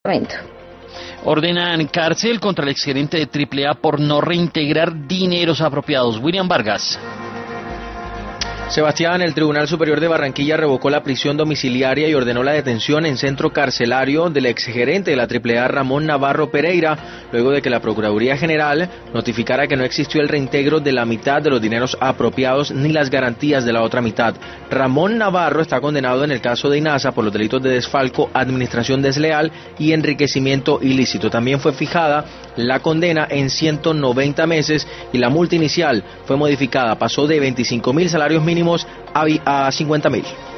Ordenan cárcel contra el exgerente de AAA por no reintegrar dineros apropiados. William Vargas. Sebastián, el Tribunal Superior de Barranquilla revocó la prisión domiciliaria y ordenó la detención en centro carcelario del exgerente de la AAA, Ramón Navarro Pereira, luego de que la Procuraduría General notificara que no existió el reintegro de la mitad de los dineros apropiados ni las garantías de la otra mitad. Ramón Navarro está condenado en el caso de INASA por los delitos de desfalco, administración desleal y enriquecimiento ilícito. También fue fijada la condena en 190 meses y la multa inicial fue modificada, pasó de 25.000 salarios mínimos a 50.000.